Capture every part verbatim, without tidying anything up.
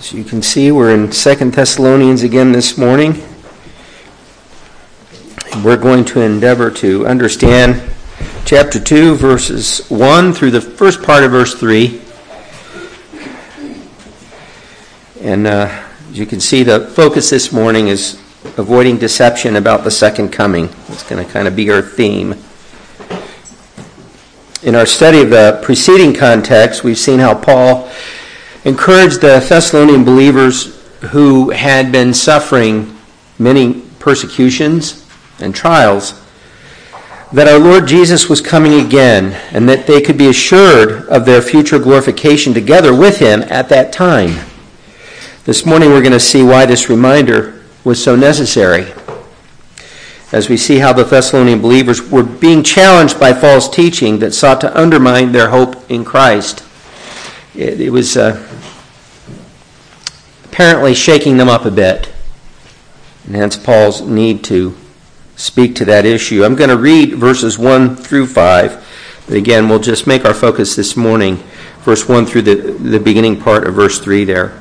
As you can see, we're in Second Thessalonians again this morning. We're going to endeavor to understand chapter two, verses one through the first part of verse three. And uh, as you can see, the focus this morning is avoiding deception about the second coming. It's going to kind of be our theme. In our study of the preceding context, we've seen how Paul encouraged the Thessalonian believers who had been suffering many persecutions and trials that our Lord Jesus was coming again and that they could be assured of their future glorification together with him at that time. This morning we're going to see why this reminder was so necessary, as we see how the Thessalonian believers were being challenged by false teaching that sought to undermine their hope in Christ. It, it was uh, apparently shaking them up a bit, and hence Paul's need to speak to that issue. I'm going to read verses one through five, but again, we'll just make our focus this morning, verse one through the, the beginning part of verse three there.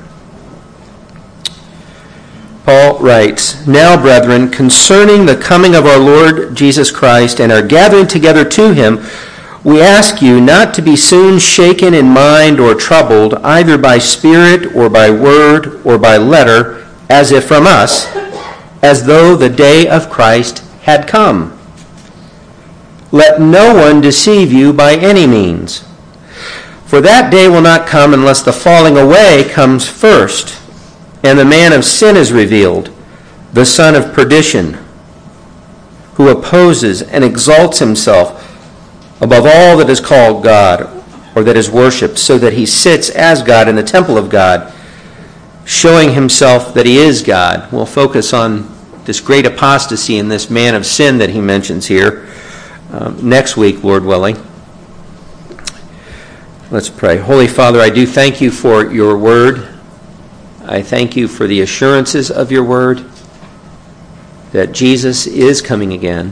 Paul writes, "Now, brethren, concerning the coming of our Lord Jesus Christ and our gathering together to him, we ask you not to be soon shaken in mind or troubled, either by spirit or by word or by letter, as if from us, as though the day of Christ had come. Let no one deceive you by any means. For that day will not come unless the falling away comes first, and the man of sin is revealed, the son of perdition, who opposes and exalts himself above all that is called God or that is worshipped, so that he sits as God in the temple of God, showing himself that he is God." We'll focus on this great apostasy and this man of sin that he mentions here um, next week, Lord willing. Let's pray. Holy Father, I do thank you for your word. I thank you for the assurances of your word that Jesus is coming again,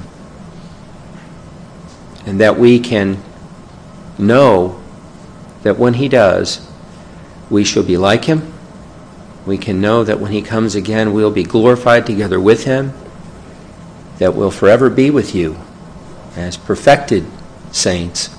and that we can know that when he does, we shall be like him. We can know that when he comes again, we'll be glorified together with him, that we'll forever be with you as perfected saints.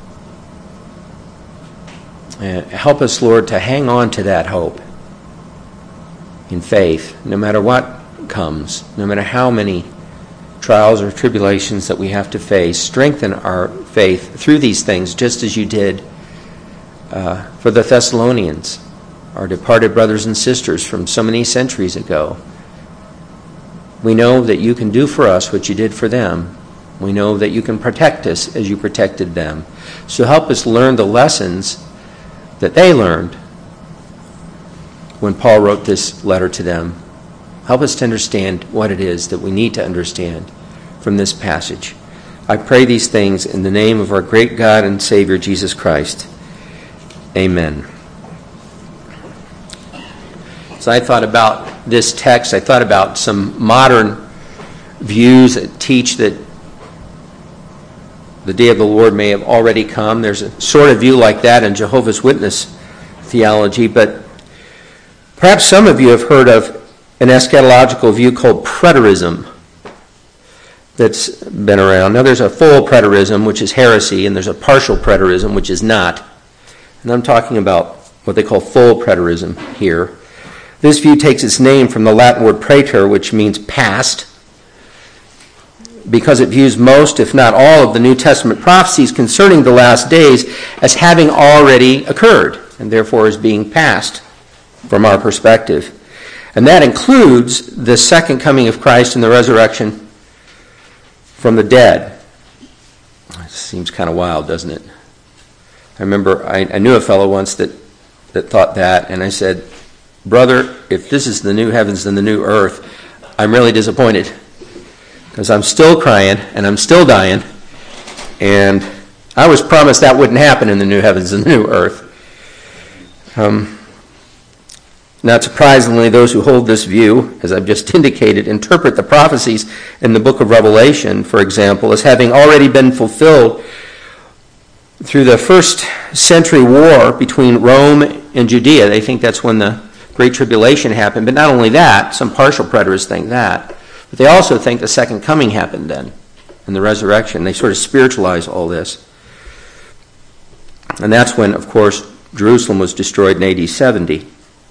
Uh, help us, Lord, to hang on to that hope in faith, no matter what comes, no matter how many trials or tribulations that we have to face. Strengthen our faith through these things, just as you did uh, for the Thessalonians, our departed brothers and sisters from so many centuries ago. We know that you can do for us what you did for them. We know that you can protect us as you protected them. So help us learn the lessons that they learned when Paul wrote this letter to them. Help us to understand what it is that we need to understand from this passage. I pray these things in the name of our great God and Savior, Jesus Christ. Amen. So I thought about this text. I thought about some modern views that teach that the day of the Lord may have already come. There's a sort of view like that in Jehovah's Witness theology, but perhaps some of you have heard of an eschatological view called preterism that's been around. Now, there's a full preterism, which is heresy, and there's a partial preterism, which is not. And I'm talking about what they call full preterism here. This view takes its name from the Latin word praeter, which means past, because it views most, if not all, of the New Testament prophecies concerning the last days as having already occurred, and therefore as being past from our perspective. And that includes the second coming of Christ and the resurrection from the dead. It seems kind of wild, doesn't it? I remember I, I knew a fellow once that, that thought that, and I said, "Brother, if this is the new heavens and the new earth, I'm really disappointed, because I'm still crying and I'm still dying, and I was promised that wouldn't happen in the new heavens and the new earth." Um, Not surprisingly, those who hold this view, as I've just indicated, interpret the prophecies in the book of Revelation, for example, as having already been fulfilled through the first century war between Rome and Judea. They think that's when the Great Tribulation happened, but not only that, some partial preterists think that, but they also think the second coming happened then, and the resurrection. They sort of spiritualize all this. And that's when, of course, Jerusalem was destroyed in A D seventy.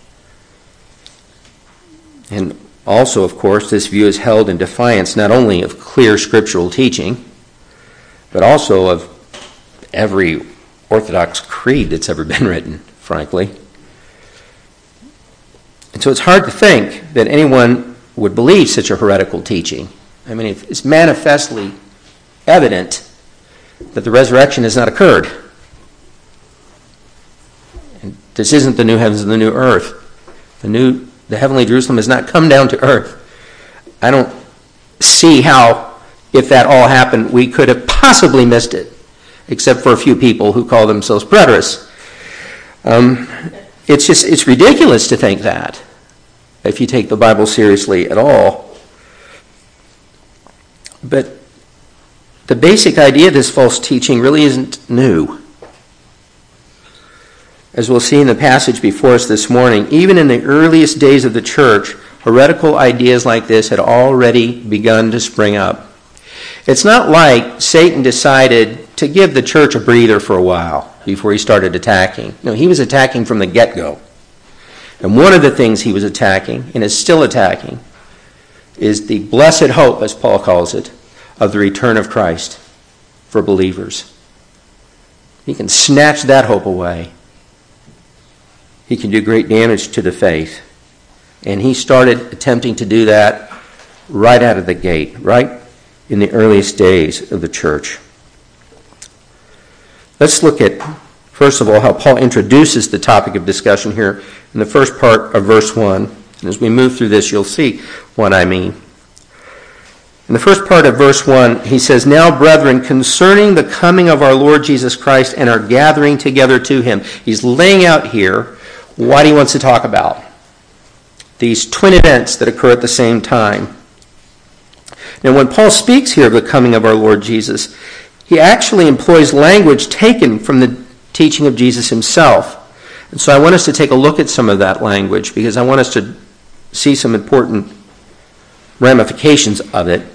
And also, of course, this view is held in defiance not only of clear scriptural teaching, but also of every Orthodox creed that's ever been written, frankly. And so it's hard to think that anyone would believe such a heretical teaching. I mean, it's manifestly evident that the resurrection has not occurred. And this isn't the new heavens and the new earth. The new, the heavenly Jerusalem has not come down to earth. I don't see how, if that all happened, we could have possibly missed it, except for a few people who call themselves preterists. Um, it's just, it's ridiculous to think that, if you take the Bible seriously at all. But the basic idea of this false teaching really isn't new. As we'll see in the passage before us this morning, even in the earliest days of the church, heretical ideas like this had already begun to spring up. It's not like Satan decided to give the church a breather for a while before he started attacking. No, he was attacking from the get-go. And one of the things he was attacking, and is still attacking, is the blessed hope, as Paul calls it, of the return of Christ for believers. He can snatch that hope away. He can do great damage to the faith. And he started attempting to do that right out of the gate, right in the earliest days of the church. Let's look at, first of all, how Paul introduces the topic of discussion here in the first part of verse one. And as we move through this, you'll see what I mean. In the first part of verse one, he says, "Now, brethren, concerning the coming of our Lord Jesus Christ and our gathering together to him." He's laying out here what he wants to talk about. These twin events that occur at the same time. Now, when Paul speaks here of the coming of our Lord Jesus, he actually employs language taken from the teaching of Jesus himself. And so I want us to take a look at some of that language, because I want us to see some important ramifications of it.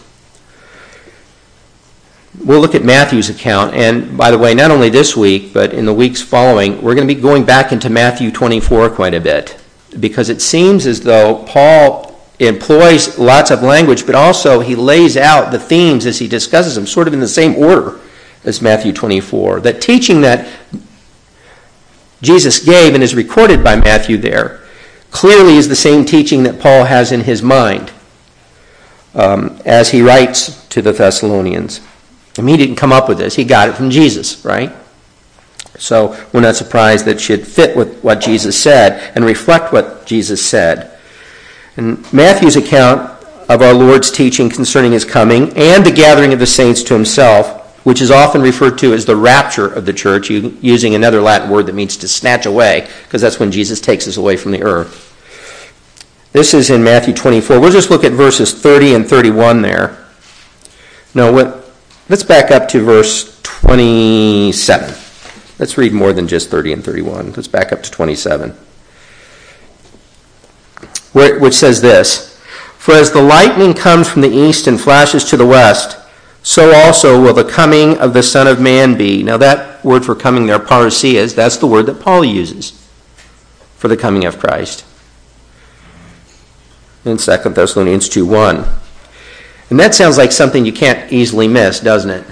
We'll look at Matthew's account, and by the way, not only this week, but in the weeks following, we're going to be going back into Matthew twenty-four quite a bit, because it seems as though Paul employs lots of language, but also he lays out the themes as he discusses them, sort of in the same order as Matthew twenty-four. That teaching that Jesus gave and is recorded by Matthew there clearly is the same teaching that Paul has in his mind um, as he writes to the Thessalonians. I mean, he didn't come up with this. He got it from Jesus, right? So we're not surprised that it should fit with what Jesus said and reflect what Jesus said. And Matthew's account of our Lord's teaching concerning his coming and the gathering of the saints to himself, which is often referred to as the rapture of the church, using another Latin word that means to snatch away, because that's when Jesus takes us away from the earth. This is in Matthew twenty-four. We'll just look at verses thirty and thirty-one there. No, what? Let's back up to verse twenty-seven. Let's read more than just thirty and thirty-one. Let's back up to twenty-seven, which says this: "For as the lightning comes from the east and flashes to the west, so also will the coming of the Son of Man be." Now that word for coming there, parousia, that's the word that Paul uses for the coming of Christ in Second Thessalonians two one. And that sounds like something you can't easily miss, doesn't it?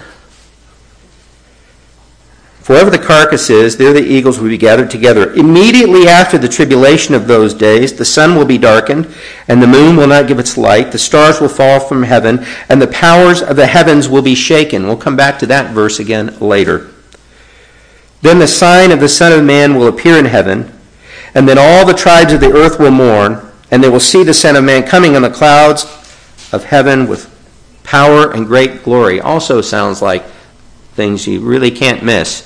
"For wherever the carcass is, there the eagles will be gathered together. Immediately after the tribulation of those days, the sun will be darkened, and the moon will not give its light. The stars will fall from heaven, and the powers of the heavens will be shaken." We'll come back to that verse again later. "Then the sign of the Son of Man will appear in heaven, and then all the tribes of the earth will mourn, and they will see the Son of Man coming on the clouds of heaven with power and great glory." Also sounds like things you really can't miss.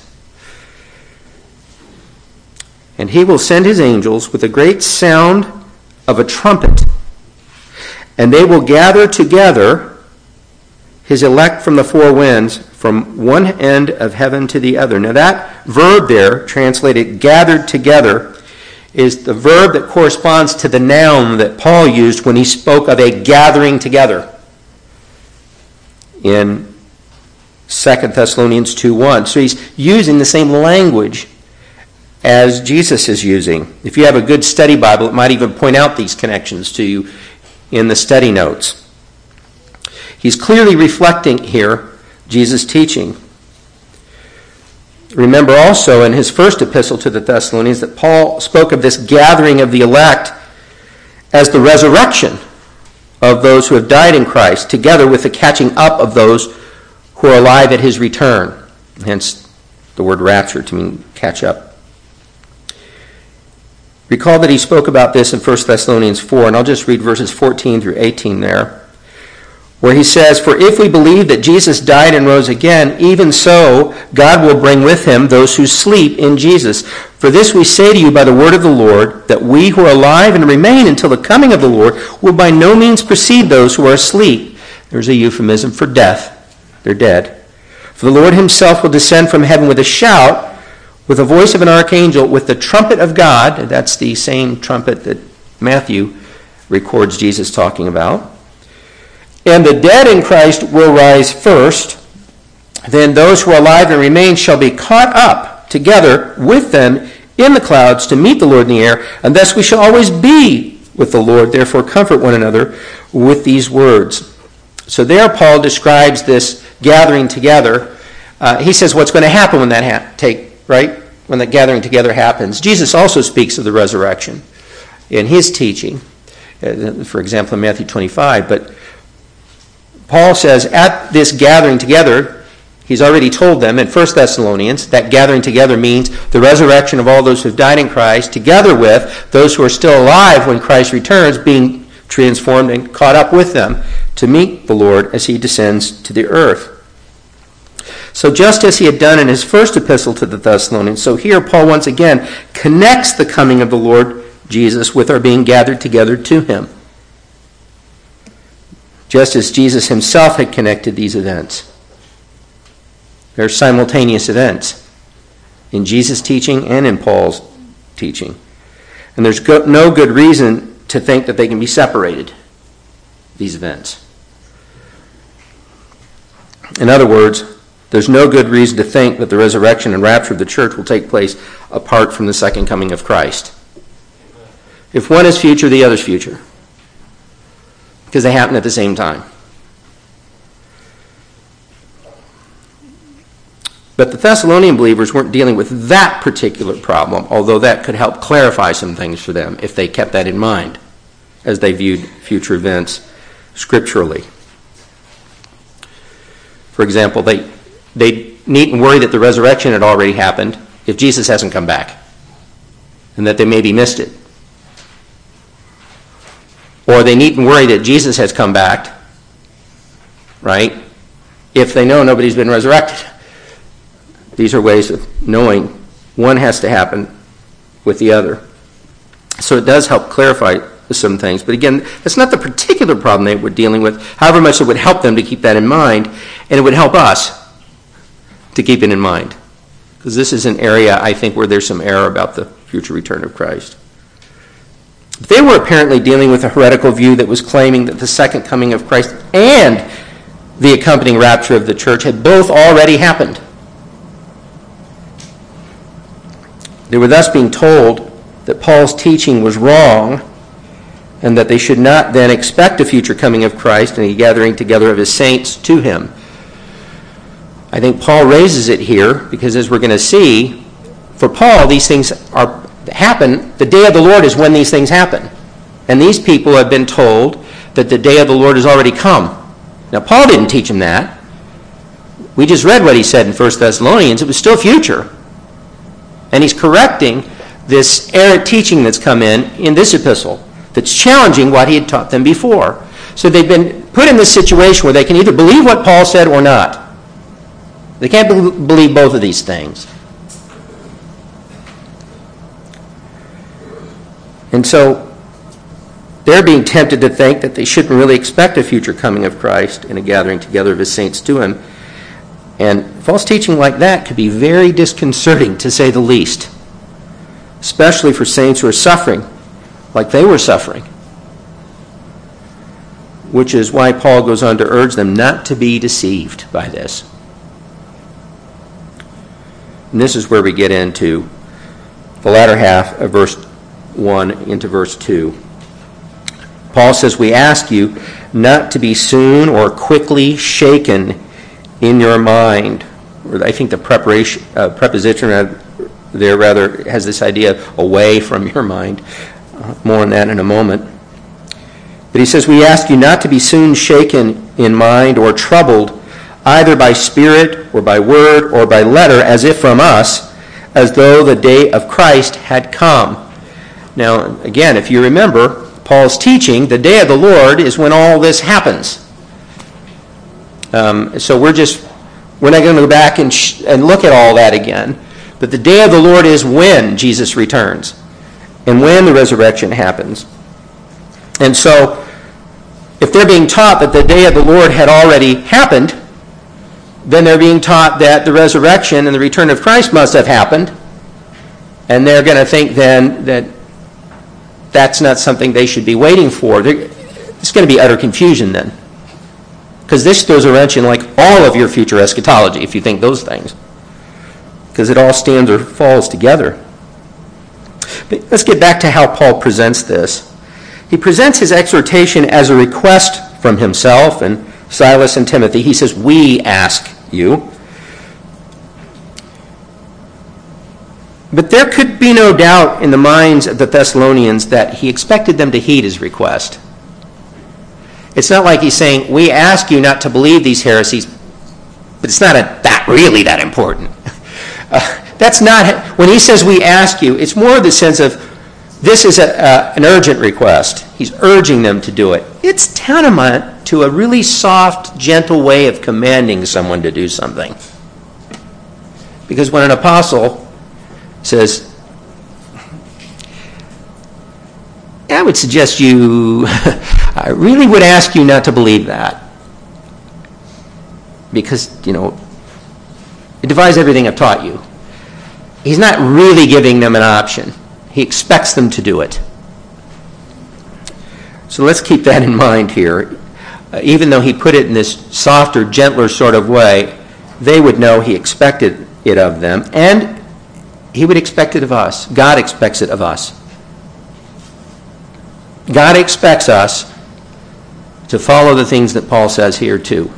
"And he will send his angels with a great sound of a trumpet, and they will gather together his elect from the four winds, from one end of heaven to the other." Now that verb there, translated gathered together, is the verb that corresponds to the noun that Paul used when he spoke of a gathering together in Second Thessalonians two one. So he's using the same language as Jesus is using. If you have a good study Bible, it might even point out these connections to you in the study notes. He's clearly reflecting here Jesus' teaching. Remember also in his first epistle to the Thessalonians that Paul spoke of this gathering of the elect as the resurrection of those who have died in Christ, together with the catching up of those who are alive at his return. Hence the word rapture to mean catch up. Recall that he spoke about this in First Thessalonians four, and I'll just read verses fourteen through eighteen there, where he says, "For if we believe that Jesus died and rose again, even so God will bring with him those who sleep in Jesus. For this we say to you by the word of the Lord, that we who are alive and remain until the coming of the Lord will by no means precede those who are asleep." There's a euphemism for death. They're dead. "For the Lord himself will descend from heaven with a shout, with the voice of an archangel, with the trumpet of God." That's the same trumpet that Matthew records Jesus talking about. "And the dead in Christ will rise first. Then those who are alive and remain shall be caught up together with them in the clouds to meet the Lord in the air, and thus we shall always be with the Lord. Therefore comfort one another with these words." So there Paul describes this gathering together. Uh, he says what's going to happen when that ha- take, right? When that gathering together happens. Jesus also speaks of the resurrection in his teaching, uh, for example, in Matthew twenty-five. But Paul says at this gathering together, he's already told them in First Thessalonians, that gathering together means the resurrection of all those who have died in Christ, together with those who are still alive when Christ returns, being transformed and caught up with them to meet the Lord as he descends to the earth. So just as he had done in his first epistle to the Thessalonians, so here Paul once again connects the coming of the Lord Jesus with our being gathered together to him, just as Jesus himself had connected these events. They're simultaneous events in Jesus' teaching and in Paul's teaching. And there's go- no good reason to think that they can be separated, these events. In other words, there's no good reason to think that the resurrection and rapture of the church will take place apart from the second coming of Christ. If one is future, the other's future, because they happen at the same time. But the Thessalonian believers weren't dealing with that particular problem, although that could help clarify some things for them if they kept that in mind as they viewed future events scripturally. For example, they they needn't worry that the resurrection had already happened if Jesus hasn't come back, and that they maybe missed it. Or they needn't worry that Jesus has come back, right, if they know nobody's been resurrected. These are ways of knowing one has to happen with the other. So it does help clarify some things. But again, that's not the particular problem they were dealing with, however much it would help them to keep that in mind, and it would help us to keep it in mind. Because this is an area, I think, where there's some error about the future return of Christ. They were apparently dealing with a heretical view that was claiming that the second coming of Christ and the accompanying rapture of the church had both already happened. They were thus being told that Paul's teaching was wrong and that they should not then expect a future coming of Christ and a gathering together of his saints to him. I think Paul raises it here because, as we're going to see, for Paul, these things are happen. The day of the Lord is when these things happen. And these people have been told that the day of the Lord has already come. Now, Paul didn't teach them that. We just read what he said in First Thessalonians. It was still future. And he's correcting this errant teaching that's come in in this epistle that's challenging what he had taught them before. So they've been put in this situation where they can either believe what Paul said or not. They can't be- believe both of these things. And so they're being tempted to think that they shouldn't really expect a future coming of Christ and a gathering together of his saints to him. And false teaching like that could be very disconcerting, to say the least. especially for saints who are suffering, like they were suffering. Which is why Paul goes on to urge them not to be deceived by this. And this is where we get into the latter half of verse one into verse two. Paul says, we ask you not to be soon or quickly shaken in your mind. Or I think the preparation, uh, preposition there rather has this idea of away from your mind. Uh, more on that in a moment. But he says, we ask you not to be soon shaken in mind or troubled, either by spirit or by word or by letter, as if from us, as though the day of Christ had come. Now, again, if you remember Paul's teaching, the day of the Lord is when all this happens. Um, so we're just, we're not going to go back and, sh- and look at all that again. But the day of the Lord is when Jesus returns and when the resurrection happens. And so, if they're being taught that the day of the Lord had already happened, then they're being taught that the resurrection and the return of Christ must have happened. And they're going to think then that that's not something they should be waiting for. They're, it's going to be utter confusion then. Because this throws a wrench in like all of your future eschatology, if you think those things. Because it all stands or falls together. But let's get back to how Paul presents this. He presents his exhortation as a request from himself and Silas and Timothy. He says, we ask you. But there could be no doubt in the minds of the Thessalonians that he expected them to heed his request. It's not like he's saying, we ask you not to believe these heresies, but it's not a, that really that important. Uh, that's not, when he says we ask you, it's more the sense of, this is a, uh, an urgent request. He's urging them to do it. It's tantamount to a really soft, gentle way of commanding someone to do something. Because when an apostle says, I would suggest you, I really would ask you not to believe that. Because, you know, it defies everything I've taught you. He's not really giving them an option. He expects them to do it. So let's keep that in mind here. Uh, even though he put it in this softer, gentler sort of way, they would know he expected it of them, and he would expect it of us. God expects it of us. God expects us to follow the things that Paul says here too.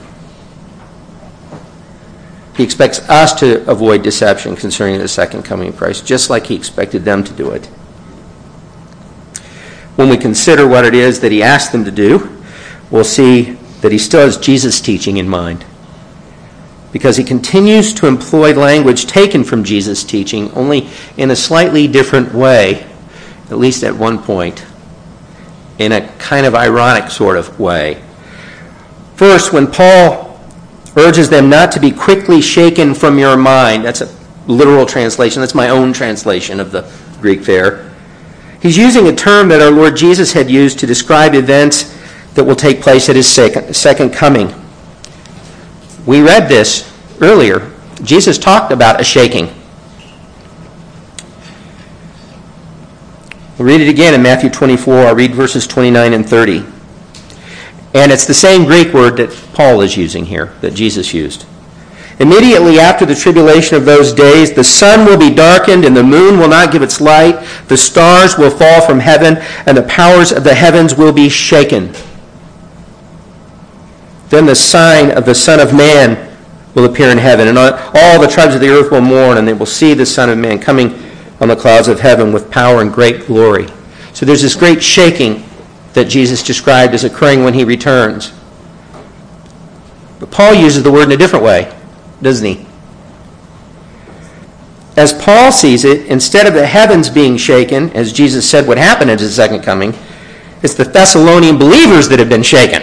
He expects us to avoid deception concerning the second coming of Christ, just like he expected them to do it. When we consider what it is that he asked them to do, we'll see that he still has Jesus' teaching in mind, because he continues to employ language taken from Jesus' teaching, only in a slightly different way, at least at one point, in a kind of ironic sort of way. First, when Paul urges them not to be quickly shaken from your mind. That's a literal translation. That's my own translation of the Greek there. He's using a term that our Lord Jesus had used to describe events that will take place at his second, second coming. We read this earlier. Jesus talked about a shaking. We'll read it again in Matthew twenty-four. I'll read verses twenty-nine and thirty. And it's the same Greek word that Paul is using here, that Jesus used. Immediately after the tribulation of those days, the sun will be darkened, and the moon will not give its light. The stars will fall from heaven, and the powers of the heavens will be shaken. Then the sign of the Son of Man will appear in heaven, and all the tribes of the earth will mourn, and they will see the Son of Man coming on the clouds of heaven with power and great glory. So there's this great shaking that Jesus described as occurring when he returns. But Paul uses the word in a different way, doesn't he? As Paul sees it, instead of the heavens being shaken, as Jesus said would happen at his second coming, it's the Thessalonian believers that have been shaken.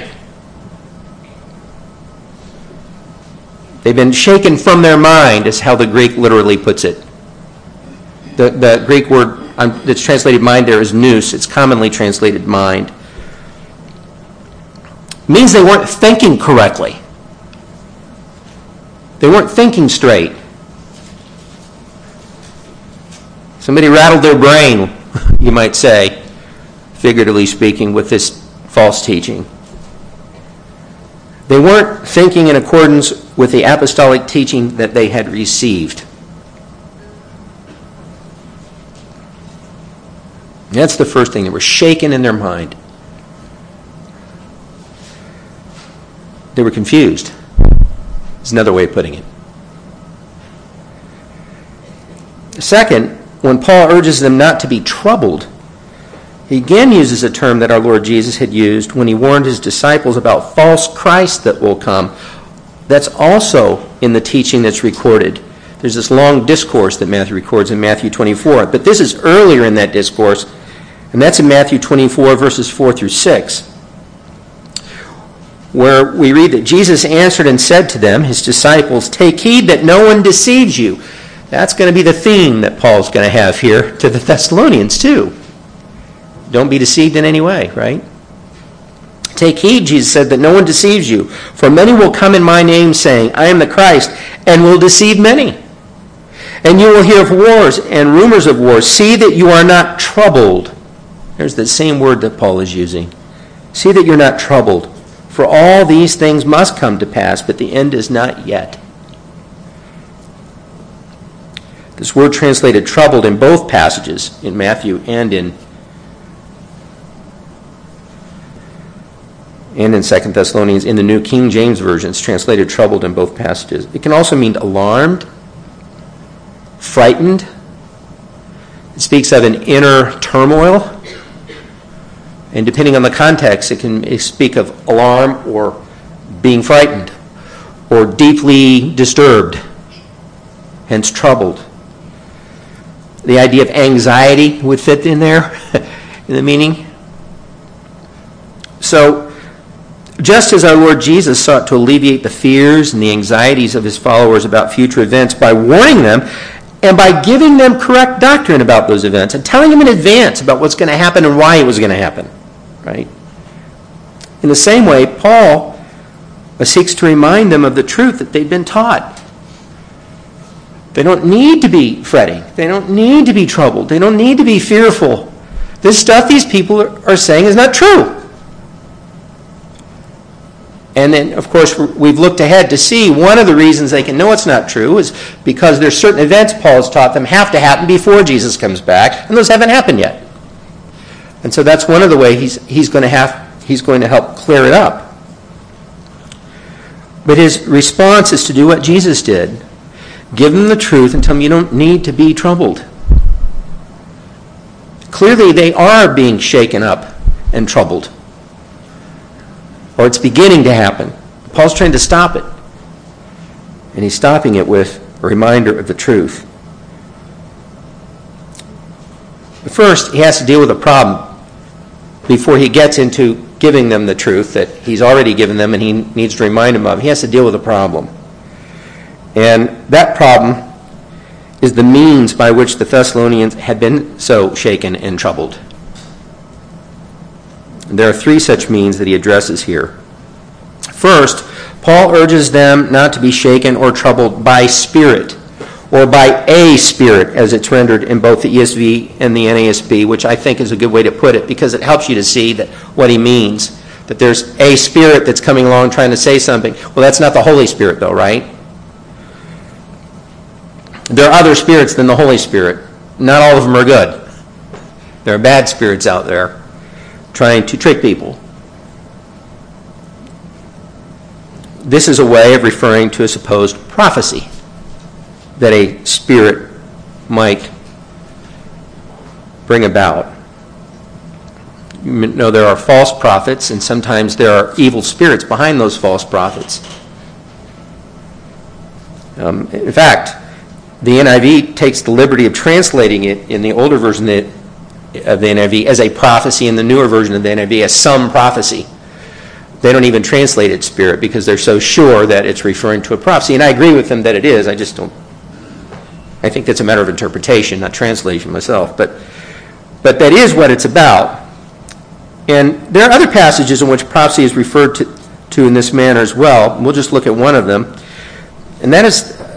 They've been shaken from their mind, is how the Greek literally puts it. The, the Greek word um, that's translated mind there is nous. It's commonly translated mind. It means they weren't thinking correctly. They weren't thinking straight. Somebody rattled their brain, you might say, figuratively speaking, with this false teaching. They weren't thinking in accordance with the apostolic teaching that they had received. That's the first thing. They were shaken in their mind. They were confused. Is another way of putting it. Second, when Paul urges them not to be troubled, he again uses a term that our Lord Jesus had used when he warned his disciples about false Christ that will come. That's also in the teaching that's recorded. There's this long discourse that Matthew records in Matthew twenty-four. But this is earlier in that discourse, and that's in Matthew twenty-four, verses four through six, where we read that Jesus answered and said to them, his disciples, "Take heed that no one deceives you." That's going to be the theme that Paul's going to have here to the Thessalonians too. Don't be deceived in any way, right? Take heed, Jesus said, that no one deceives you. For many will come in my name saying, I am the Christ, and will deceive many. And you will hear of wars and rumors of wars. See that you are not troubled. There's the same word that Paul is using. See that you're not troubled. For all these things must come to pass, but the end is not yet. This word translated troubled in both passages, in Matthew and in and in Second Thessalonians. In the New King James Version, it's translated troubled in both passages. It can also mean alarmed, frightened. It speaks of an inner turmoil. And depending on the context, it can speak of alarm or being frightened or deeply disturbed, hence troubled. The idea of anxiety would fit in there in the meaning. So, just as our Lord Jesus sought to alleviate the fears and the anxieties of his followers about future events by warning them and by giving them correct doctrine about those events and telling them in advance about what's going to happen and why it was going to happen, right? In the same way, Paul seeks to remind them of the truth that they've been taught. They don't need to be fretting. They don't need to be troubled. They don't need to be fearful. This stuff these people are saying is not true. And then, of course, we've looked ahead to see one of the reasons they can know it's not true is because there's certain events Paul has taught them have to happen before Jesus comes back, and those haven't happened yet. And so that's one of the ways he's, he's going to have he's going to help clear it up. But his response is to do what Jesus did. Give them the truth and tell them you don't need to be troubled. Clearly, they are being shaken up and troubled. Or it's beginning to happen. Paul's trying to stop it. And he's stopping it with a reminder of the truth. But first, he has to deal with a problem before he gets into giving them the truth that he's already given them and he needs to remind them of. He has to deal with a problem. And that problem is the means by which the Thessalonians had been so shaken and troubled. There are three such means that he addresses here. First, Paul urges them not to be shaken or troubled by spirit, or by a spirit, as it's rendered in both the E S V and the N A S B, which I think is a good way to put it, because it helps you to see that what he means, that there's a spirit that's coming along trying to say something. Well, that's not the Holy Spirit, though, right? There are other spirits than the Holy Spirit. Not all of them are good. There are bad spirits out there trying to trick people. This is a way of referring to a supposed prophecy that a spirit might bring about. You know, there are false prophets, and sometimes there are evil spirits behind those false prophets. Um, in fact, the N I V takes the liberty of translating it in the older version of the N I V as a prophecy, in the newer version of the N I V as some prophecy. They don't even translate it spirit because they're so sure that it's referring to a prophecy. And I agree with them that it is. I just don't. I think that's a matter of interpretation, not translation myself. But, but that is what it's about. And there are other passages in which prophecy is referred to, to in this manner as well. We'll just look at one of them. And that is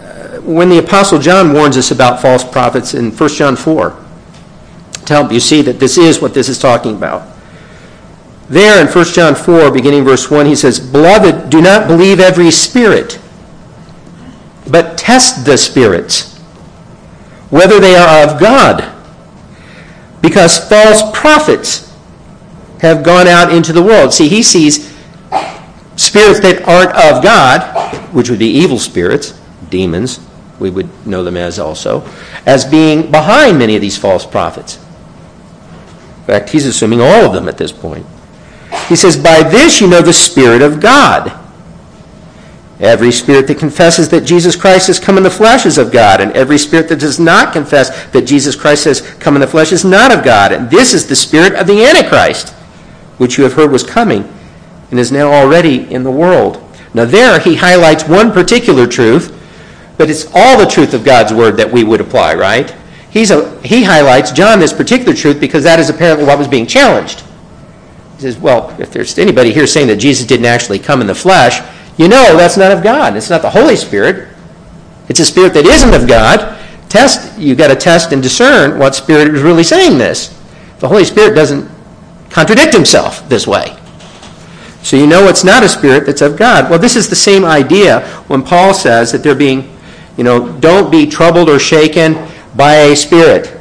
when the Apostle John warns us about false prophets in First John four, to help you see that this is what this is talking about. There in First John four, beginning verse one, he says, "Beloved, do not believe every spirit, but test the spirits, whether they are of God, because false prophets have gone out into the world." See, he sees spirits that aren't of God, which would be evil spirits, demons, we would know them as also, as being behind many of these false prophets. In fact, he's assuming all of them at this point. He says, "By this you know the Spirit of God. Every spirit that confesses that Jesus Christ has come in the flesh is of God, and every spirit that does not confess that Jesus Christ has come in the flesh is not of God. And this is the spirit of the Antichrist, which you have heard was coming and is now already in the world." Now there he highlights one particular truth, but it's all the truth of God's word that we would apply, right? He's a, he highlights, John, this particular truth because that is apparently what was being challenged. He says, well, if there's anybody here saying that Jesus didn't actually come in the flesh, you know that's not of God. It's not the Holy Spirit. It's a spirit that isn't of God. Test, you've got to test and discern what spirit is really saying this. The Holy Spirit doesn't contradict himself this way. So you know it's not a spirit that's of God. Well, this is the same idea when Paul says that they're being, you know, don't be troubled or shaken by a spirit.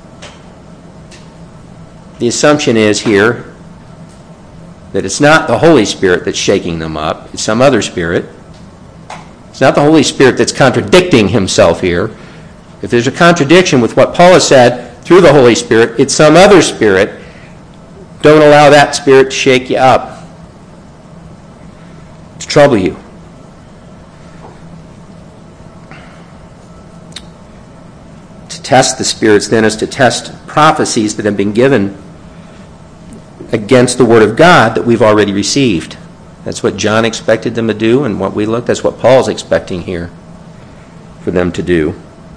The assumption is here that it's not the Holy Spirit that's shaking them up. It's some other spirit. It's not the Holy Spirit that's contradicting himself here. If there's a contradiction with what Paul has said through the Holy Spirit, it's some other spirit. Don't allow that spirit to shake you up, to trouble you. To test the spirits then is to test prophecies that have been given against the Word of God that we've already received. That's what John expected them to do, and what we look, that's what Paul's expecting here for them to do.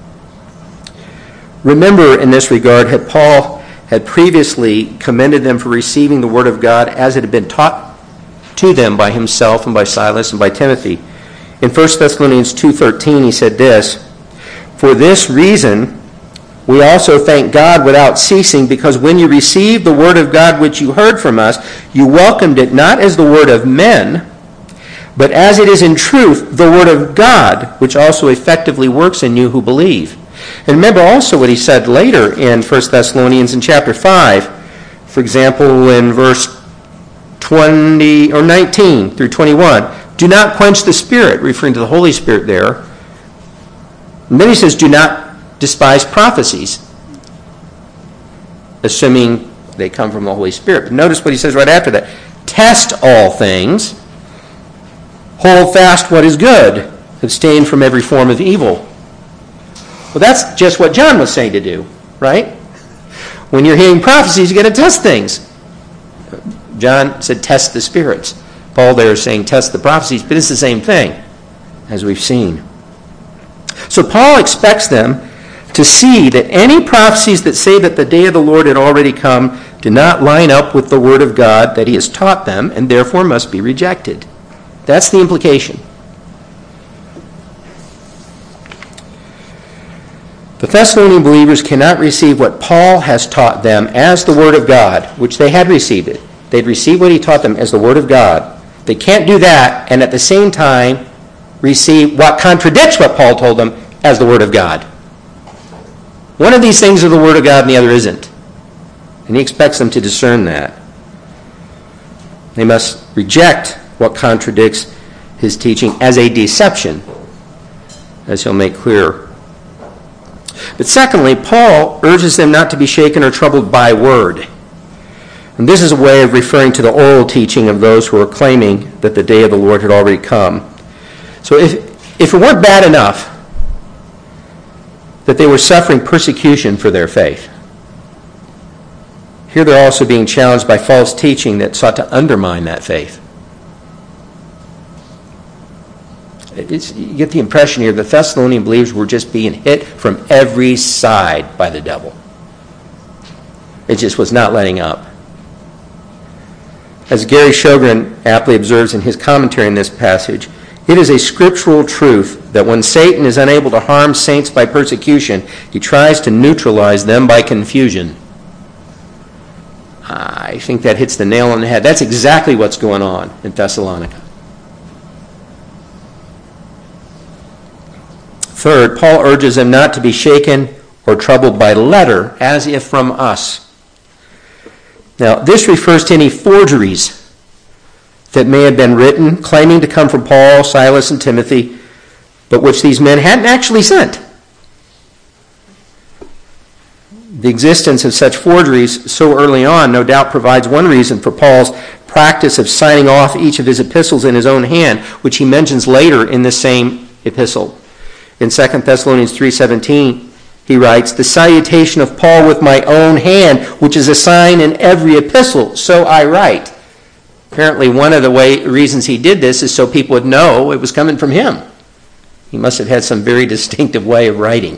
Remember, in this regard, had Paul had previously commended them for receiving the Word of God as it had been taught to them by himself and by Silas and by Timothy. In First Thessalonians two thirteen, he said this, "For this reason we also thank God without ceasing, because when you received the word of God which you heard from us, you welcomed it not as the word of men, but as it is in truth the word of God, which also effectively works in you who believe." And remember also what he said later in First Thessalonians in chapter five. For example, in verse twenty or nineteen through twenty-one, "Do not quench the Spirit," referring to the Holy Spirit there. And then he says, "Do not despise prophecies," assuming they come from the Holy Spirit. But notice what he says right after that. "Test all things, hold fast what is good, abstain from every form of evil." Well, that's just what John was saying to do, right? When you're hearing prophecies, you got to test things. John said test the spirits. Paul there is saying test the prophecies, but it's the same thing, as we've seen. So Paul expects them to see that any prophecies that say that the day of the Lord had already come do not line up with the word of God that he has taught them, and therefore must be rejected. That's the implication. The Thessalonian believers cannot receive what Paul has taught them as the word of God, which they had received it. They'd received what he taught them as the word of God. They can't do that and at the same time receive what contradicts what Paul told them as the word of God. One of these things is the word of God and the other isn't. And he expects them to discern that. They must reject what contradicts his teaching as a deception, as he'll make clear. But secondly, Paul urges them not to be shaken or troubled by word. And this is a way of referring to the oral teaching of those who are claiming that the day of the Lord had already come. So if, if it weren't bad enough that they were suffering persecution for their faith, here they're also being challenged by false teaching that sought to undermine that faith. It's, you get the impression here the Thessalonian believers were just being hit from every side by the devil. It just was not letting up. As Gary Sjogren aptly observes in his commentary on this passage, It is a scriptural truth that when Satan is unable to harm saints by persecution, he tries to neutralize them by confusion. I think that hits the nail on the head. That's exactly what's going on in Thessalonica. Third, Paul urges them not to be shaken or troubled by letter, as if from us. Now, this refers to any forgeries that may have been written, claiming to come from Paul, Silas, and Timothy, but which these men hadn't actually sent. The existence of such forgeries so early on no doubt provides one reason for Paul's practice of signing off each of his epistles in his own hand, which he mentions later in the same epistle. In Second Thessalonians three seventeen, he writes, "The salutation of Paul with my own hand, which is a sign in every epistle, so I write." Apparently one of the way, reasons he did this is so people would know it was coming from him. He must have had some very distinctive way of writing.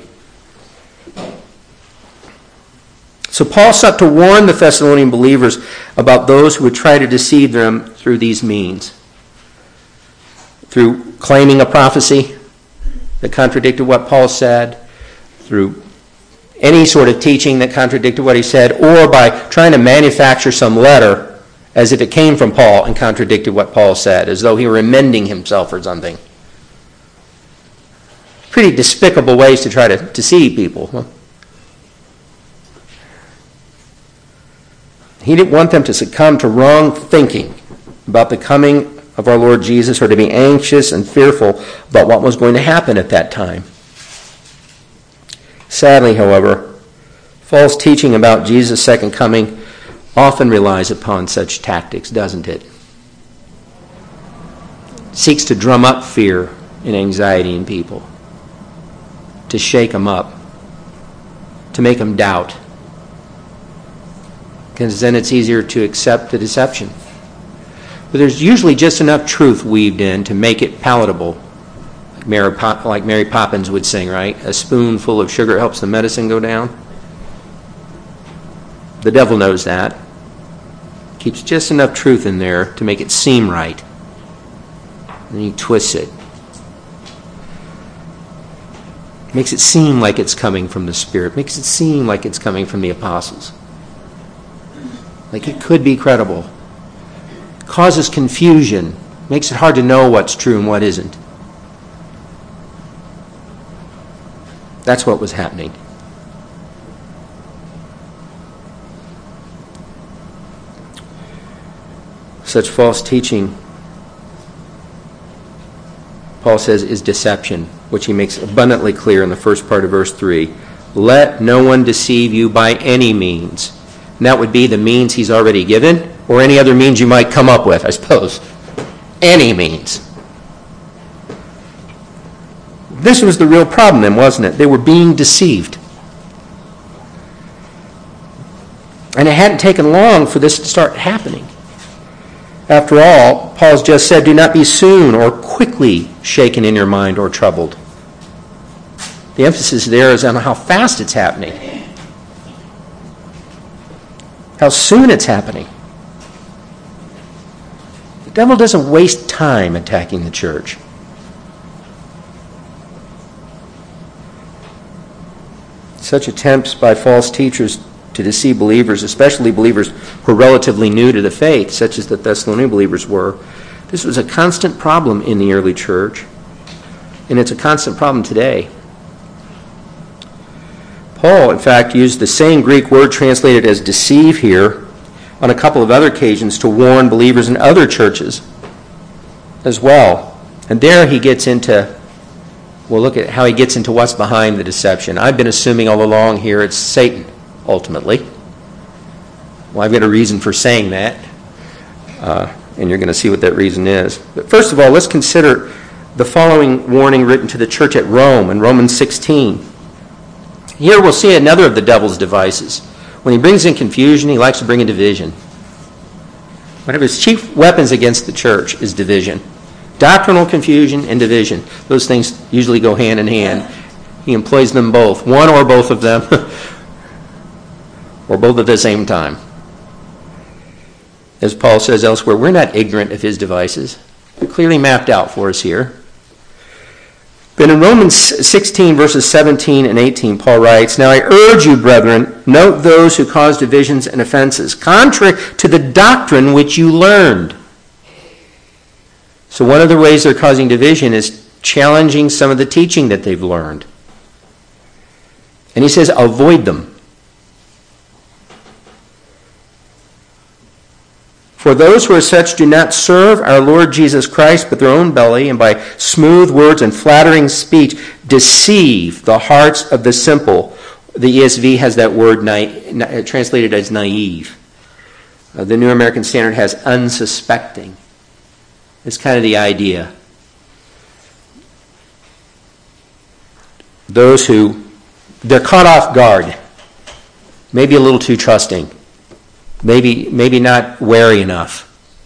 So Paul sought to warn the Thessalonian believers about those who would try to deceive them through these means. Through claiming a prophecy that contradicted what Paul said, through any sort of teaching that contradicted what he said, or by trying to manufacture some letter as if it came from Paul and contradicted what Paul said, as though he were amending himself or something. Pretty despicable ways to try to deceive people. Huh? He didn't want them to succumb to wrong thinking about the coming of our Lord Jesus, or to be anxious and fearful about what was going to happen at that time. Sadly, however, false teaching about Jesus' second coming often relies upon such tactics, doesn't it? It seeks to drum up fear and anxiety in people, to shake them up, to make them doubt, because then it's easier to accept the deception. But there's usually just enough truth weaved in to make it palatable. Like Mary, Pop- like Mary Poppins would sing, right? A spoonful of sugar helps the medicine go down. The devil knows that. Keeps just enough truth in there to make it seem right. And he twists it. Makes it seem like it's coming from the Spirit. Makes it seem like it's coming from the apostles. Like it could be credible. Causes confusion. Makes it hard to know what's true and what isn't. That's what was happening. Such false teaching, Paul says, is deception, which he makes abundantly clear in the first part of verse three. Let no one deceive you by any means. And that would be the means he's already given, or any other means you might come up with, I suppose. Any means. This was the real problem then, wasn't it? They were being deceived. And it hadn't taken long for this to start happening. After all, Paul's just said, do not be soon or quickly shaken in your mind or troubled. The emphasis there is on how fast it's happening. How soon it's happening. The devil doesn't waste time attacking the church. Such attempts by false teachers to deceive believers, especially believers who are relatively new to the faith, such as the Thessalonian believers were, this was a constant problem in the early church, and it's a constant problem today. Paul, in fact, used the same Greek word translated as deceive here on a couple of other occasions to warn believers in other churches as well. And there he gets into, well, look at how he gets into what's behind the deception. I've been assuming all along here it's Satan, ultimately. Well, I've got a reason for saying that, uh, and you're going to see what that reason is. But first of all, let's consider the following warning written to the church at Rome in Romans sixteen. Here we'll see another of the devil's devices. When he brings in confusion, he likes to bring in division. One of his chief weapons against the church is division. Doctrinal confusion and division. Those things usually go hand in hand. He employs them both, one or both of them, or both at the same time. As Paul says elsewhere, we're not ignorant of his devices. clearly mapped out for us here. But in Romans sixteen, verses seventeen and eighteen, Paul writes, "Now I urge you, brethren, note those who cause divisions and offenses, contrary to the doctrine which you learned." So one of the ways they're causing division is challenging some of the teaching that they've learned. And he says, avoid them. For those who are such do not serve our Lord Jesus Christ, but their own belly, and by smooth words and flattering speech deceive the hearts of the simple. The E S V has that word na- translated as naive. Uh, the New American Standard has unsuspecting. It's kind of the idea. Those who, they're caught off guard, maybe a little too trusting. Maybe, maybe not wary enough.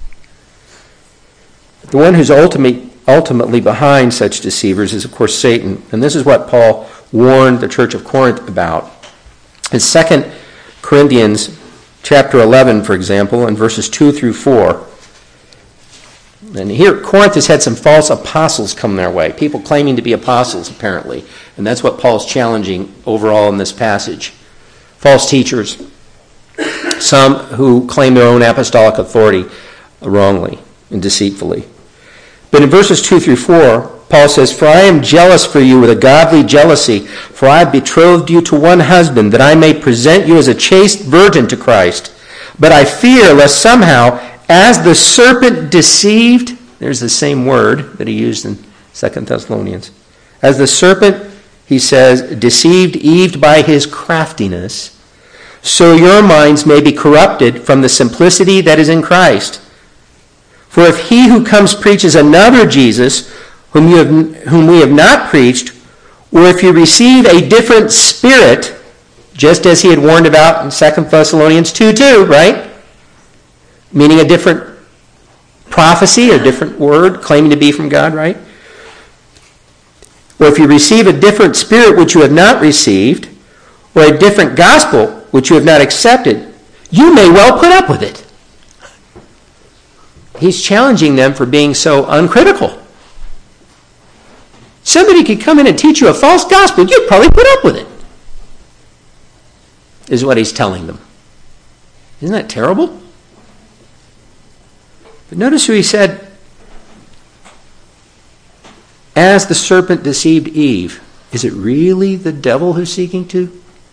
The one who's ultimately, ultimately behind such deceivers is, of course, Satan. And this is what Paul warned the church of Corinth about. In Second Corinthians chapter eleven, for example, in verses two through four. And here, Corinth has had some false apostles come their way. People claiming to be apostles, apparently. And that's what Paul's challenging overall in this passage. False teachers. Some who claim their own apostolic authority wrongly and deceitfully. But in verses two through four, Paul says, "For I am jealous for you with a godly jealousy, for I have betrothed you to one husband, that I may present you as a chaste virgin to Christ. But I fear lest somehow, as the serpent deceived," there's the same word that he used in Second Thessalonians, "as the serpent," he says, "deceived Eve by his craftiness, so your minds may be corrupted from the simplicity that is in Christ. For if he who comes preaches another Jesus, whom you have, whom we have not preached, or if you receive a different spirit," just as he had warned about in Second Thessalonians two two, right? Meaning a different prophecy, a different word, claiming to be from God, right? "Or if you receive a different spirit which you have not received, or a different gospel which you have not accepted, you may well put up with it." He's challenging them for being so uncritical. Somebody could come in and teach you a false gospel, you'd probably put up with it, is what he's telling them. Isn't that terrible? But notice who he said, "As the serpent deceived Eve." Is it really the devil who's seeking to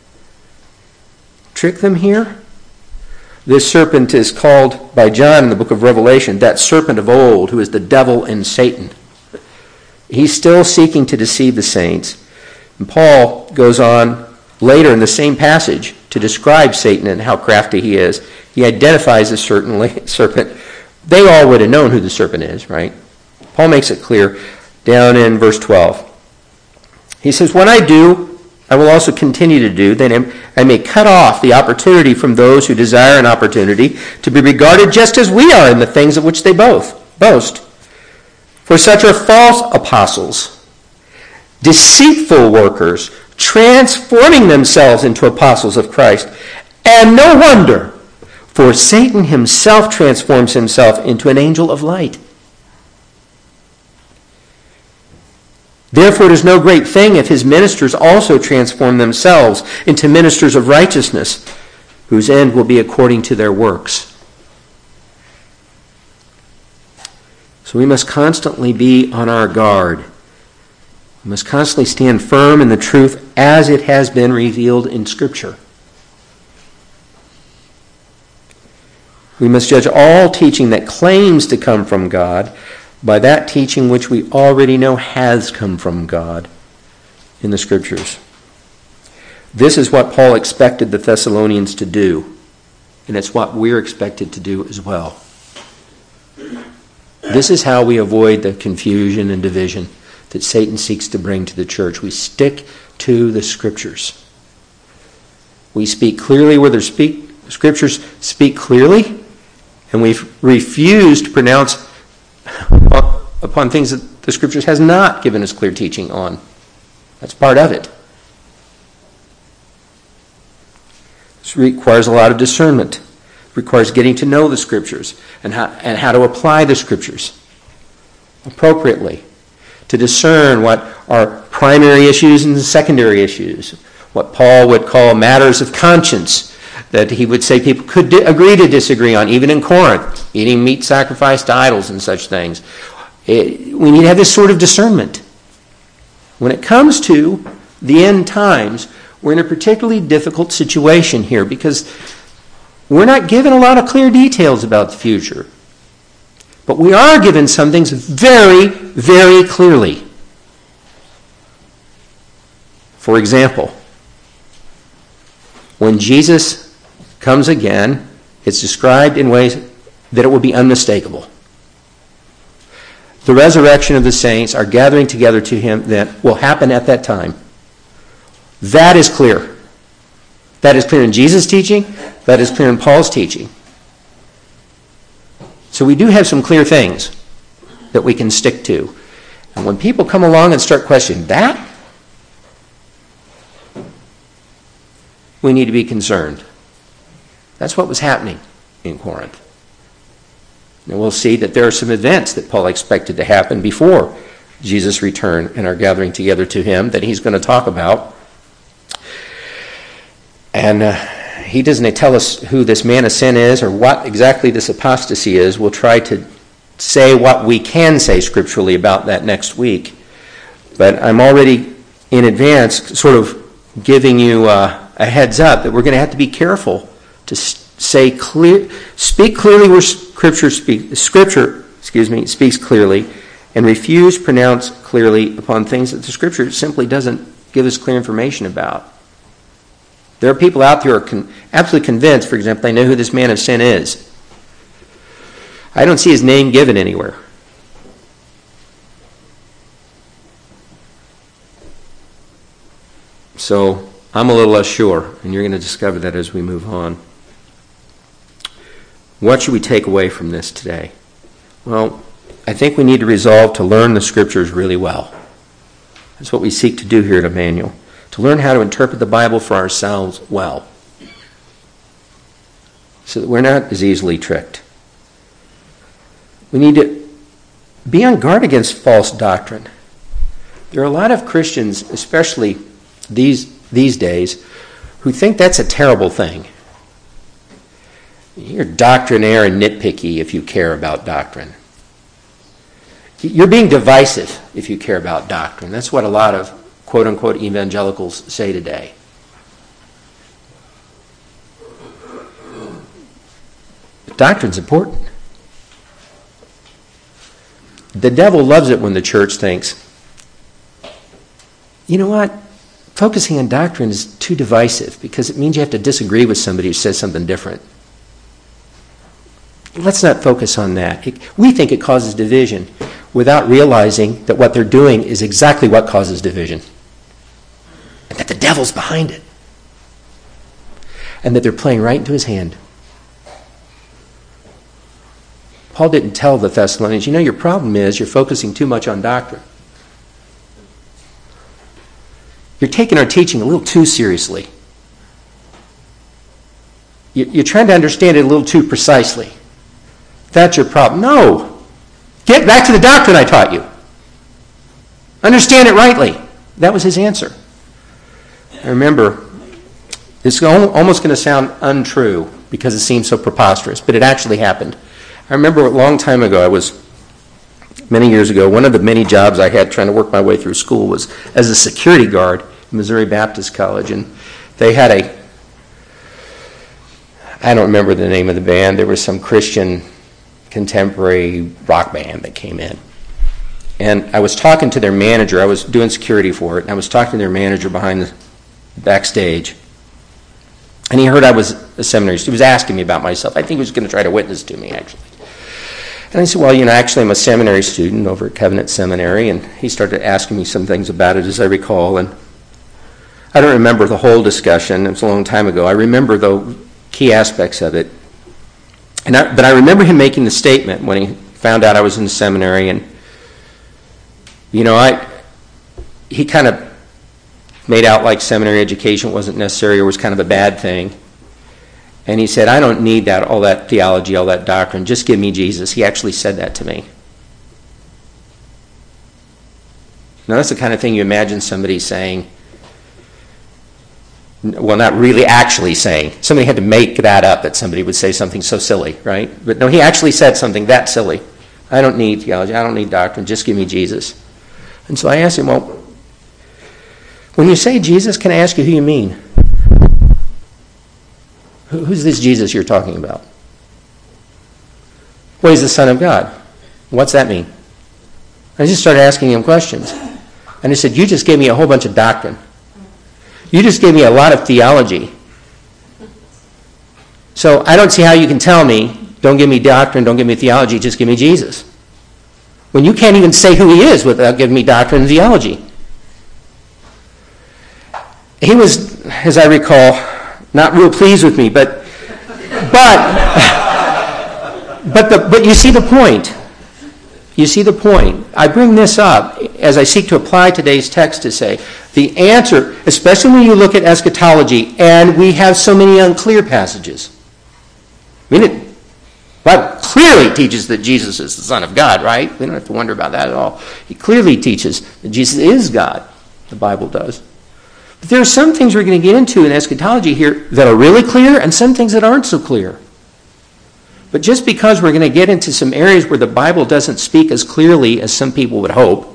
trick them here? This serpent is called by John in the book of Revelation, that serpent of old, who is the devil and Satan. He's still seeking to deceive the saints. And Paul goes on later in the same passage to describe Satan and how crafty he is. He identifies the serpent. They all would have known who the serpent is, right? Paul makes it clear down in verse twelve. He says, "When I do, I will also continue to do, then I may cut off the opportunity from those who desire an opportunity to be regarded just as we are in the things of which they both boast. For such are false apostles, deceitful workers, transforming themselves into apostles of Christ. And no wonder, for Satan himself transforms himself into an angel of light. Therefore, it is no great thing if his ministers also transform themselves into ministers of righteousness, whose end will be according to their works." So we must constantly be on our guard. We must constantly stand firm in the truth as it has been revealed in Scripture. We must judge all teaching that claims to come from God by that teaching which we already know has come from God in the Scriptures. This is what Paul expected the Thessalonians to do, and it's what we're expected to do as well. This is how we avoid the confusion and division that Satan seeks to bring to the church. We stick to the Scriptures. We speak clearly where the speak, Scriptures speak clearly, and we refuse to pronounce upon things that the Scriptures has not given us clear teaching on. That's part of it. This requires a lot of discernment. It requires getting to know the Scriptures and how, and how to apply the Scriptures. appropriately, to discern what are primary issues and secondary issues, what Paul would call matters of conscience, that he would say people could di- agree to disagree on, even in Corinth, eating meat sacrificed to idols and such things. It, we need to have this sort of discernment. When it comes to the end times, we're in a particularly difficult situation here because we're not given a lot of clear details about the future. But we are given some things very, very clearly. For example, when Jesus comes again, it's described in ways that it will be unmistakable. The resurrection of the saints, our gathering together to him, that will happen at that time. That is clear. That is clear in Jesus' teaching. That is clear in Paul's teaching. So we do have some clear things that we can stick to. And when people come along and start questioning that, we need to be concerned. That's what was happening in Corinth. And we'll see that there are some events that Paul expected to happen before Jesus' return and our gathering together to him that he's going to talk about. And uh, he doesn't tell us who this man of sin is or what exactly this apostasy is. We'll try to say what we can say scripturally about that next week. But I'm already in advance sort of giving you uh, a heads up that we're going to have to be careful to say clear, speak clearly where Scripture speak, Scripture, excuse me, speaks clearly, and refuse pronounce clearly upon things that the Scripture simply doesn't give us clear information about. There are people out there who are con- absolutely convinced, for example, they know who this man of sin is. I don't see his name given anywhere. So I'm a little less sure, and you're going to discover that as we move on. What should we take away from this today? Well, I think we need to resolve to learn the Scriptures really well. That's what we seek to do here at Emmanuel, to learn how to interpret the Bible for ourselves well, so that we're not as easily tricked. We need to be on guard against false doctrine. There are a lot of Christians, especially these, these days, who think that's a terrible thing. You're doctrinaire and nitpicky if you care about doctrine. You're being divisive if you care about doctrine. That's what a lot of quote-unquote evangelicals say today. But doctrine's important. The devil loves it when the church thinks, you know what? Focusing on doctrine is too divisive because it means you have to disagree with somebody who says something different. Let's not focus on that. It, we think it causes division without realizing that what they're doing is exactly what causes division. And that the devil's behind it. And that they're playing right into his hand. Paul didn't tell the Thessalonians, you know, your problem is you're focusing too much on doctrine. You're taking our teaching a little too seriously. You're trying to understand it a little too precisely. That's your problem. No. Get back to the doctrine I taught you. Understand it rightly. That was his answer. I remember, it's almost going to sound untrue because it seems so preposterous, but it actually happened. I remember a long time ago, I was, many years ago, one of the many jobs I had trying to work my way through school was as a security guard at Missouri Baptist College, and they had a, I don't remember the name of the band, there was some Christian contemporary rock band that came in. And I was talking to their manager, I was doing security for it, and I was talking to their manager behind the backstage. And he heard I was a seminary student. He was asking me about myself. I think he was going to try to witness to me, actually. And I said, well, you know, actually I'm a seminary student over at Covenant Seminary. And he started asking me some things about it, as I recall. And I don't remember the whole discussion. It was a long time ago. I remember, though, key aspects of it. And I, but I remember him making the statement when he found out I was in the seminary. And, you know, I he kind of made out like seminary education wasn't necessary or was kind of a bad thing. And he said, I don't need that, all that theology, all that doctrine. Just give me Jesus. He actually said that to me. Now, that's the kind of thing you imagine somebody saying, well, not really actually saying. Somebody had to make that up, that somebody would say something so silly, right? But no, he actually said something that silly. I don't need theology. I don't need doctrine. Just give me Jesus. And so I asked him, well, when you say Jesus, can I ask you who you mean? Who's this Jesus you're talking about? Well, he's the Son of God. What's that mean? I just started asking him questions. And he said, you just gave me a whole bunch of doctrine. You just gave me a lot of theology. So I don't see how you can tell me, don't give me doctrine, don't give me theology, just give me Jesus. When you can't even say who he is without giving me doctrine and theology. He was, as I recall, not real pleased with me, but but but the but you see the point. You see the point. I bring this up as I seek to apply today's text to say the answer, especially when you look at eschatology, and we have so many unclear passages. I mean, it Bible clearly teaches that Jesus is the Son of God, right? We don't have to wonder about that at all. He clearly teaches that Jesus is God. The Bible does. But there are some things we're going to get into in eschatology here that are really clear and some things that aren't so clear. But just because we're going to get into some areas where the Bible doesn't speak as clearly as some people would hope,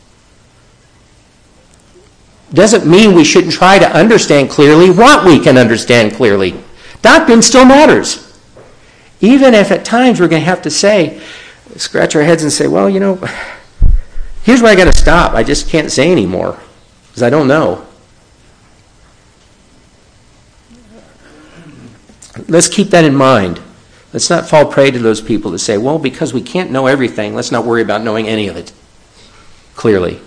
doesn't mean we shouldn't try to understand clearly what we can understand clearly. Doctrine still matters. Even if at times we're going to have to say, scratch our heads and say, well, you know, here's where I got to stop. I just can't say anymore because I don't know. Let's keep that in mind. Let's not fall prey to those people that say, well, because we can't know everything, let's not worry about knowing any of it clearly.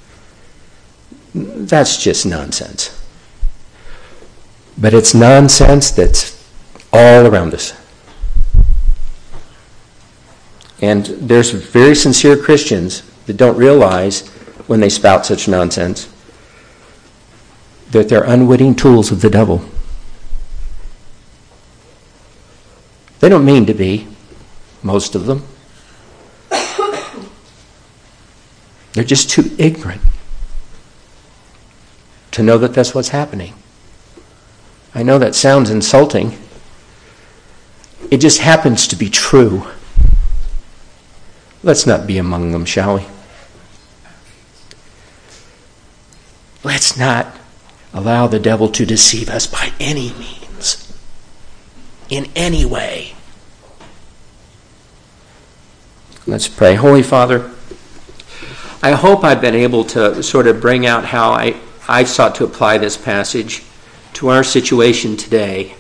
That's just nonsense. But it's nonsense that's all around us. And there's very sincere Christians that don't realize when they spout such nonsense that they're unwitting tools of the devil. They don't mean to be, most of them. They're just too ignorant to know that that's what's happening. I know that sounds insulting. It just happens to be true. Let's not be among them, shall we? Let's not allow the devil to deceive us by any means, in any way. Let's pray. Holy Father, I hope I've been able to sort of bring out how I, I've sought to apply this passage to our situation today.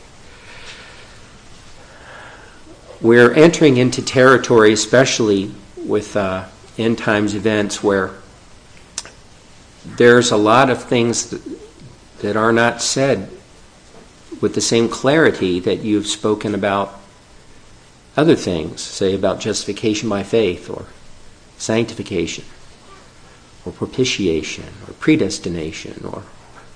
We're entering into territory, especially with uh, end times events, where there's a lot of things that, that are not said with the same clarity that you've spoken about other things, say about justification by faith or sanctification or propitiation or predestination or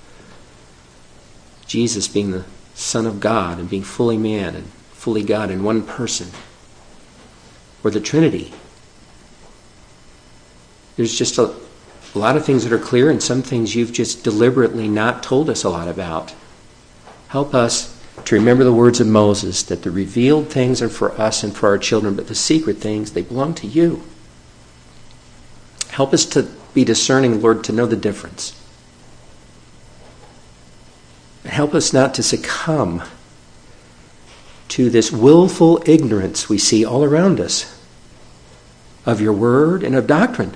Jesus being the Son of God and being fully man and fully God in one person, or the Trinity. There's just a, a lot of things that are clear and some things you've just deliberately not told us a lot about. Help us to remember the words of Moses, that the revealed things are for us and for our children, but the secret things, they belong to you. Help us to be discerning, Lord, to know the difference. Help us not to succumb to this willful ignorance we see all around us of your word and of doctrine,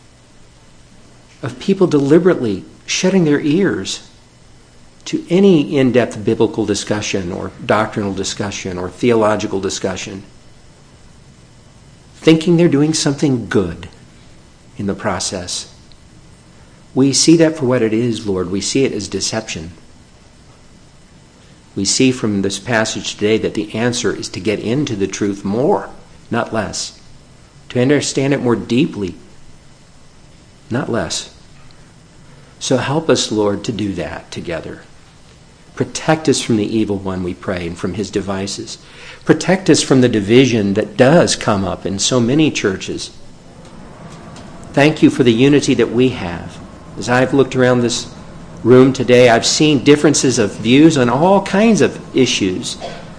of people deliberately shutting their ears to any in-depth biblical discussion or doctrinal discussion or theological discussion, thinking they're doing something good in the process. We see that for what it is, Lord. We see it as deception. We see from this passage today that the answer is to get into the truth more, not less. To understand it more deeply, not less. So help us, Lord, to do that together. Protect us from the evil one, we pray, and from his devices. Protect us from the division that does come up in so many churches. Thank you for the unity that we have. As I've looked around this room today, I've seen differences of views on all kinds of issues,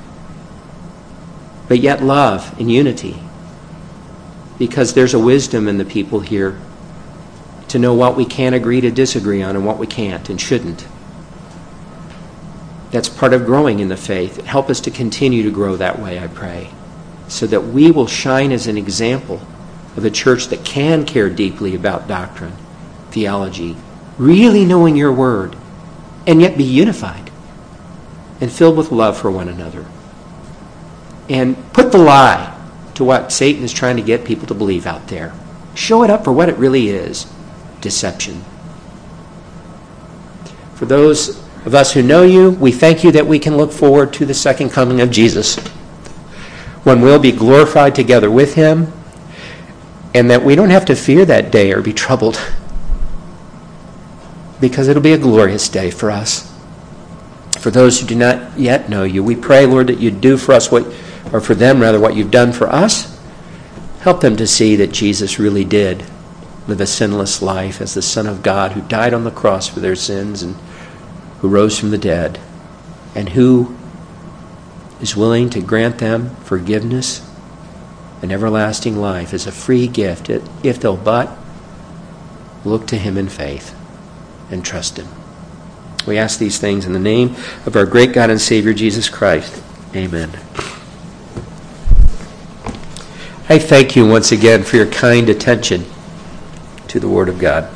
but yet love and unity, because there's a wisdom in the people here to know what we can agree to disagree on and what we can't and shouldn't. That's part of growing in the faith. Help us to continue to grow that way, I pray, so that we will shine as an example of a church that can care deeply about doctrine, theology, really knowing your word, and yet be unified and filled with love for one another. And put the lie to what Satan is trying to get people to believe out there. Show it up for what it really is, deception. For those of us who know you, we thank you that we can look forward to the second coming of Jesus, when we'll be glorified together with him, and that we don't have to fear that day or be troubled, because it'll be a glorious day for us. For those who do not yet know you, we pray, Lord, that you'd do for us what, or for them rather, what you've done for us. Help them to see that Jesus really did live a sinless life as the Son of God, who died on the cross for their sins and who rose from the dead, and who is willing to grant them forgiveness and everlasting life as a free gift if they'll but look to him in faith and trust him. We ask these things in the name of our great God and Savior, Jesus Christ. Amen. I thank you once again for your kind attention to the Word of God.